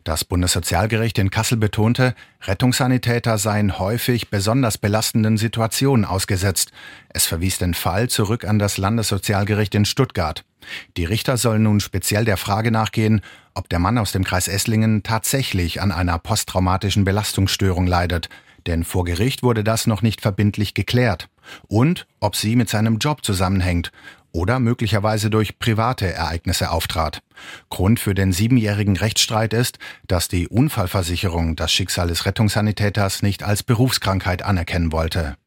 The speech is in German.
Das Bundessozialgericht in Kassel betonte, Rettungssanitäter seien häufig besonders belastenden Situationen ausgesetzt. Es verwies den Fall zurück an das Landessozialgericht in Stuttgart. Die Richter sollen nun speziell der Frage nachgehen, ob der Mann aus dem Kreis Esslingen tatsächlich an einer posttraumatischen Belastungsstörung leidet. Denn vor Gericht wurde das noch nicht verbindlich geklärt. Und ob sie mit seinem Job zusammenhängt oder möglicherweise durch private Ereignisse auftrat. Grund für den 7-jährigen Rechtsstreit ist, dass die Unfallversicherung das Schicksal des Rettungssanitäters nicht als Berufskrankheit anerkennen wollte.